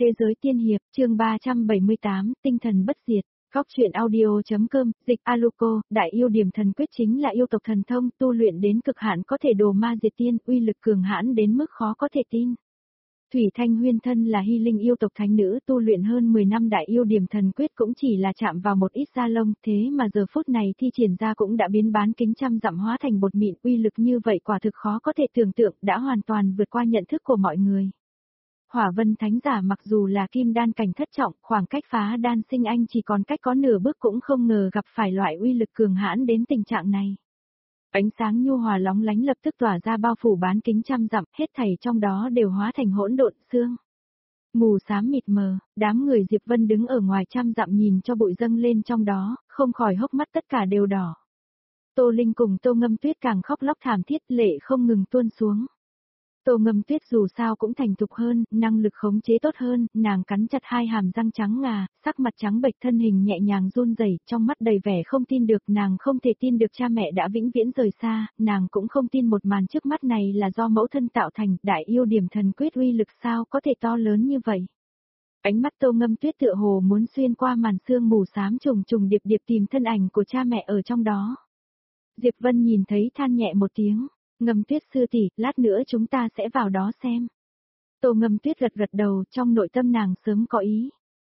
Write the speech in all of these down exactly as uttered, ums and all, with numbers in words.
Thế giới tiên hiệp, chương ba trăm bảy mươi tám, tinh thần bất diệt. Góc truyện audio.com, dịch Aluko, đại yêu điểm thần quyết chính là yêu tộc thần thông, tu luyện đến cực hạn có thể đồ ma diệt tiên, uy lực cường hãn đến mức khó có thể tin. Thủy Thanh Huyên thân là hy linh yêu tộc thánh nữ, tu luyện hơn mười năm đại yêu điểm thần quyết cũng chỉ là chạm vào một ít da lông, thế mà giờ phút này thi triển ra cũng đã biến bán kính trăm dặm hóa thành bột mịn, uy lực như vậy quả thực khó có thể tưởng tượng, đã hoàn toàn vượt qua nhận thức của mọi người. Hỏa Vân Thánh Giả mặc dù là kim đan cảnh thất trọng, khoảng cách phá đan sinh anh chỉ còn cách có nửa bước cũng không ngờ gặp phải loại uy lực cường hãn đến tình trạng này. Ánh sáng nhu hòa lóng lánh lập tức tỏa ra bao phủ bán kính trăm dặm, hết thảy trong đó đều hóa thành hỗn độn xương. Mù xám mịt mờ, đám người Diệp Vân đứng ở ngoài trăm dặm nhìn cho bụi dâng lên trong đó, không khỏi hốc mắt tất cả đều đỏ. Tô Linh cùng Tô Ngâm Tuyết càng khóc lóc thảm thiết, lệ không ngừng tuôn xuống. Tô Ngâm Tuyết dù sao cũng thành thục hơn, năng lực khống chế tốt hơn, nàng cắn chặt hai hàm răng trắng ngà, sắc mặt trắng bệch, thân hình nhẹ nhàng run rẩy, trong mắt đầy vẻ không tin được, nàng không thể tin được cha mẹ đã vĩnh viễn rời xa, nàng cũng không tin một màn trước mắt này là do mẫu thân tạo thành, đại yêu điểm thần quyết uy lực sao có thể to lớn như vậy. Ánh mắt Tô Ngâm Tuyết tựa hồ muốn xuyên qua màn sương mù xám trùng trùng điệp điệp tìm thân ảnh của cha mẹ ở trong đó. Diệp Vân nhìn thấy than nhẹ một tiếng. Ngâm Tuyết sư tỷ, lát nữa chúng ta sẽ vào đó xem. Tô Ngâm Tuyết gật gật đầu, trong nội tâm nàng sớm có ý.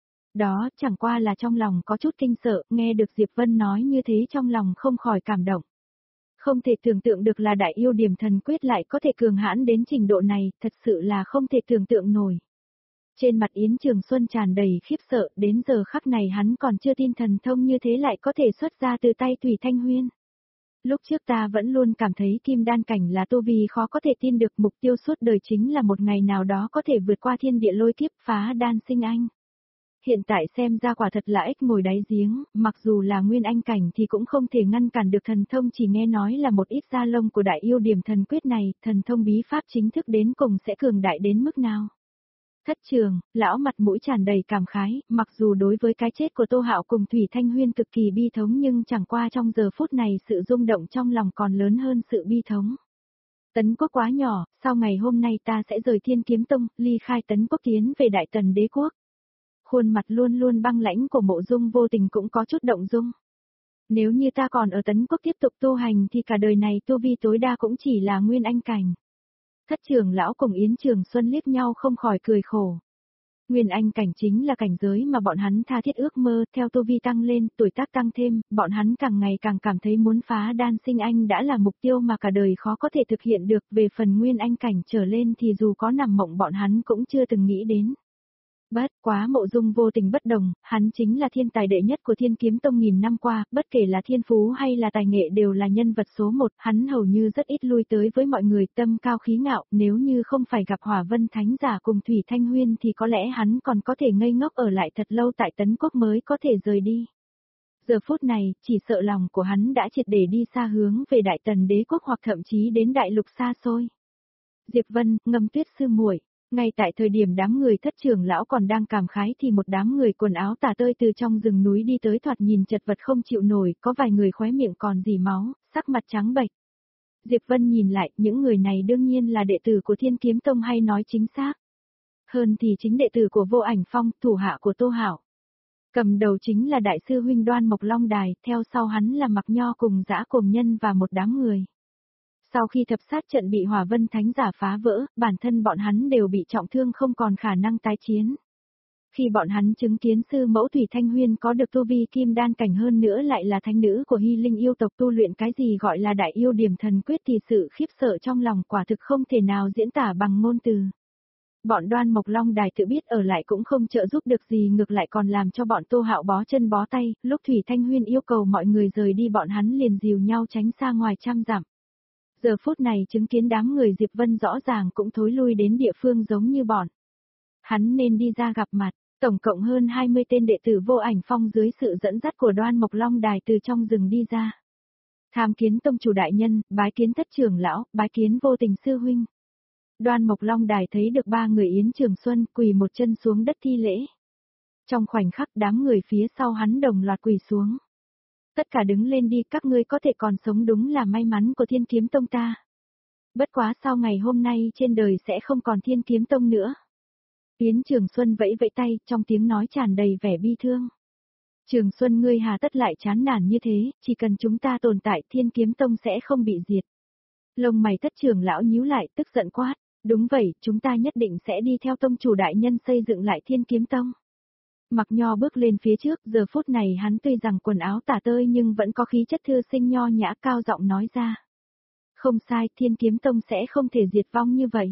Đó chẳng qua là trong lòng có chút kinh sợ, nghe được Diệp Vân nói như thế trong lòng không khỏi cảm động. Không thể tưởng tượng được là đại yêu điểm thần quyết lại có thể cường hãn đến trình độ này, thật sự là không thể tưởng tượng nổi. Trên mặt Yến Trường Xuân tràn đầy khiếp sợ, đến giờ khắc này hắn còn chưa tin thần thông như thế lại có thể xuất ra từ tay Thủy Thanh Huyên. Lúc trước ta vẫn luôn cảm thấy kim đan cảnh là tu vi khó có thể tin được, mục tiêu suốt đời chính là một ngày nào đó có thể vượt qua thiên địa lôi kiếp phá đan sinh anh. Hiện tại xem ra quả thật là ếch ngồi đáy giếng, mặc dù là nguyên anh cảnh thì cũng không thể ngăn cản được thần thông, chỉ nghe nói là một ít da lông của đại yêu điểm thần quyết này, thần thông bí pháp chính thức đến cùng sẽ cường đại đến mức nào. Thất trường, lão mặt mũi tràn đầy cảm khái, mặc dù đối với cái chết của Tô Hạo cùng Thủy Thanh Huyên cực kỳ bi thống nhưng chẳng qua trong giờ phút này sự rung động trong lòng còn lớn hơn sự bi thống. Tấn Quốc quá nhỏ, sau ngày hôm nay ta sẽ rời Thiên Kiếm Tông, ly khai Tấn Quốc tiến về Đại Tần Đế Quốc. Khuôn mặt luôn luôn băng lãnh của Mộ Dung vô tình cũng có chút động dung. Nếu như ta còn ở Tấn Quốc tiếp tục tu hành thì cả đời này tu vi tối đa cũng chỉ là nguyên anh cảnh. Thất trưởng lão cùng Yến Trường Xuân liếc nhau không khỏi cười khổ. Nguyên anh cảnh chính là cảnh giới mà bọn hắn tha thiết ước mơ, theo tu vi tăng lên, tuổi tác tăng thêm, bọn hắn càng ngày càng cảm thấy muốn phá đan sinh anh đã là mục tiêu mà cả đời khó có thể thực hiện được, về phần nguyên anh cảnh trở lên thì dù có nằm mộng bọn hắn cũng chưa từng nghĩ đến. Bất quá Mộ Dung vô tình bất đồng, hắn chính là thiên tài đệ nhất của Thiên Kiếm Tông nghìn năm qua, bất kể là thiên phú hay là tài nghệ đều là nhân vật số một, hắn hầu như rất ít lui tới với mọi người, tâm cao khí ngạo, nếu như không phải gặp Hỏa Vân Thánh Giả cùng Thủy Thanh Huyên thì có lẽ hắn còn có thể ngây ngốc ở lại thật lâu tại Tấn Quốc mới có thể rời đi. Giờ phút này, chỉ sợ lòng của hắn đã triệt để đi xa hướng về Đại Tần Đế Quốc hoặc thậm chí đến đại lục xa xôi. Diệp Vân, Ngâm Tuyết sư muội. Ngay tại thời điểm đám người thất trưởng lão còn đang cảm khái thì một đám người quần áo tả tơi từ trong rừng núi đi tới, thoạt nhìn chật vật không chịu nổi, có vài người khóe miệng còn rỉ máu, sắc mặt trắng bệch. Diệp Vân nhìn lại, những người này đương nhiên là đệ tử của Thiên Kiếm Tông, hay nói chính xác hơn thì chính đệ tử của Vô Ảnh Phong, thủ hạ của Tô Hạo. Cầm đầu chính là đại sư huynh Đoan Mộc Long Đài, theo sau hắn là Mặc Nho cùng Dã Cồm Nhân và một đám người. Sau khi thập sát trận bị Hỏa Vân Thánh Giả phá vỡ, bản thân bọn hắn đều bị trọng thương không còn khả năng tái chiến. Khi bọn hắn chứng kiến sư mẫu Thủy Thanh Huyên có được tu vi kim đan cảnh, hơn nữa lại là thánh nữ của hy linh yêu tộc, tu luyện cái gì gọi là đại yêu điểm thần quyết thì sự khiếp sợ trong lòng quả thực không thể nào diễn tả bằng ngôn từ. Bọn Đoan Mộc Long Đài tự biết ở lại cũng không trợ giúp được gì, ngược lại còn làm cho bọn Tô Hạo bó chân bó tay, lúc Thủy Thanh Huyên yêu cầu mọi người rời đi bọn hắn liền dìu nhau tránh xa ngoài trăm dặm. Giờ phút này chứng kiến đám người Diệp Vân rõ ràng cũng thối lui đến địa phương giống như bọn hắn nên đi ra gặp mặt, tổng cộng hơn hai mươi tên đệ tử Vô Ảnh Phong dưới sự dẫn dắt của Đoan Mộc Long Đài từ trong rừng đi ra. Tham kiến tông chủ đại nhân, bái kiến thất trưởng lão, bái kiến vô tình sư huynh. Đoan Mộc Long Đài thấy được ba người Yến Trường Xuân, quỳ một chân xuống đất thi lễ. Trong khoảnh khắc đám người phía sau hắn đồng loạt quỳ xuống. Tất cả đứng lên đi, các ngươi có thể còn sống đúng là may mắn của Thiên Kiếm Tông ta. Bất quá sau ngày hôm nay trên đời sẽ không còn Thiên Kiếm Tông nữa. Yến Trường Xuân vẫy vẫy tay, trong tiếng nói tràn đầy vẻ bi thương. Trường Xuân ngươi hà tất lại chán nản như thế, chỉ cần chúng ta tồn tại Thiên Kiếm Tông sẽ không bị diệt. Lông mày Thất trưởng lão nhíu lại, tức giận quát. Đúng vậy, chúng ta nhất định sẽ đi theo tông chủ đại nhân xây dựng lại Thiên Kiếm Tông. Mặc Nho bước lên phía trước, giờ phút này hắn tuy rằng quần áo tả tơi nhưng vẫn có khí chất thư sinh nho nhã, cao giọng nói ra. Không sai, Thiên Kiếm Tông sẽ không thể diệt vong như vậy.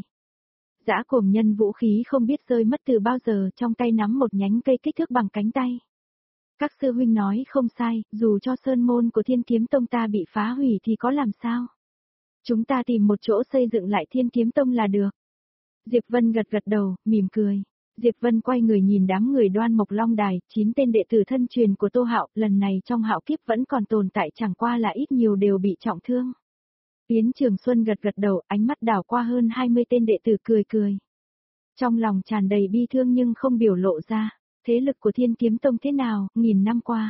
Dã Cổm Nhân vũ khí không biết rơi mất từ bao giờ, trong tay nắm một nhánh cây kích thước bằng cánh tay. Các sư huynh nói không sai, dù cho sơn môn của Thiên Kiếm Tông ta bị phá hủy thì có làm sao? Chúng ta tìm một chỗ xây dựng lại Thiên Kiếm Tông là được. Diệp Vân gật gật đầu, mỉm cười. Diệp Vân quay người nhìn đám người Đoan Mộc Long Đài, chín tên đệ tử thân truyền của Tô Hạo, lần này trong Hạo kiếp vẫn còn tồn tại, chẳng qua là ít nhiều đều bị trọng thương. Yến Trường Xuân gật gật đầu, ánh mắt đảo qua hơn hai mươi tên đệ tử cười cười. Trong lòng tràn đầy bi thương nhưng không biểu lộ ra, thế lực của Thiên Kiếm Tông thế nào, nghìn năm qua.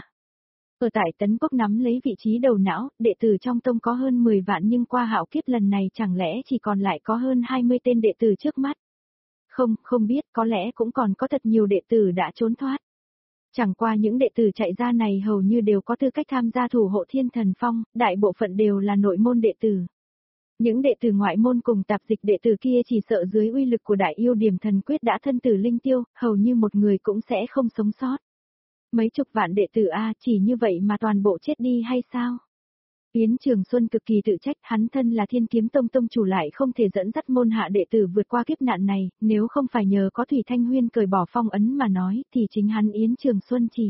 Ở tại Tấn Quốc nắm lấy vị trí đầu não, đệ tử trong tông có hơn mười vạn nhưng qua Hạo kiếp lần này chẳng lẽ chỉ còn lại có hơn hai mươi tên đệ tử trước mắt. Không, không biết, có lẽ cũng còn có thật nhiều đệ tử đã trốn thoát. Chẳng qua những đệ tử chạy ra này hầu như đều có tư cách tham gia thủ hộ Thiên Thần Phong, đại bộ phận đều là nội môn đệ tử. Những đệ tử ngoại môn cùng tạp dịch đệ tử kia chỉ sợ dưới uy lực của đại yêu điểm thần quyết đã thân tử linh tiêu, hầu như một người cũng sẽ không sống sót. Mấy chục vạn đệ tử A, chỉ như vậy mà toàn bộ chết đi hay sao? Yến Trường Xuân cực kỳ tự trách, hắn thân là Thiên Kiếm Tông tông chủ lại không thể dẫn dắt môn hạ đệ tử vượt qua kiếp nạn này, nếu không phải nhờ có Thủy Thanh Huyên cởi bỏ phong ấn mà nói, thì chính hắn Yến Trường Xuân chỉ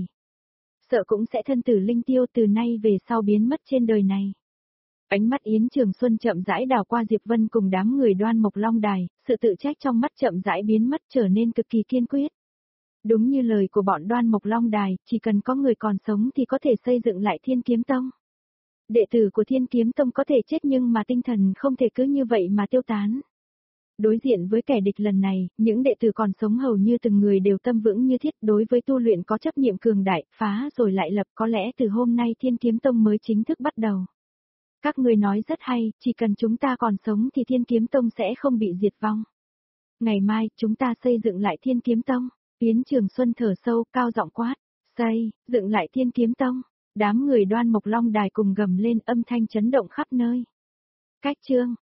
sợ cũng sẽ thân tử linh tiêu, từ nay về sau biến mất trên đời này. Ánh mắt Yến Trường Xuân chậm rãi đảo qua Diệp Vân cùng đám người Đoan Mộc Long Đài, sự tự trách trong mắt chậm rãi biến mất, trở nên cực kỳ kiên quyết. Đúng như lời của bọn Đoan Mộc Long Đài, chỉ cần có người còn sống thì có thể xây dựng lại Thiên Kiếm Tông. Đệ tử của Thiên Kiếm Tông có thể chết nhưng mà tinh thần không thể cứ như vậy mà tiêu tán. Đối diện với kẻ địch lần này, những đệ tử còn sống hầu như từng người đều tâm vững như thiết, đối với tu luyện có chấp niệm cường đại, phá rồi lại lập, có lẽ từ hôm nay Thiên Kiếm Tông mới chính thức bắt đầu. Các người nói rất hay, chỉ cần chúng ta còn sống thì Thiên Kiếm Tông sẽ không bị diệt vong. Ngày mai, chúng ta xây dựng lại Thiên Kiếm Tông. Yến Trường Xuân thở sâu, cao giọng quát. Xây, dựng lại Thiên Kiếm Tông. Đám người Đoan Mộc Long Đài cùng gầm lên, âm thanh chấn động khắp nơi. Cách chương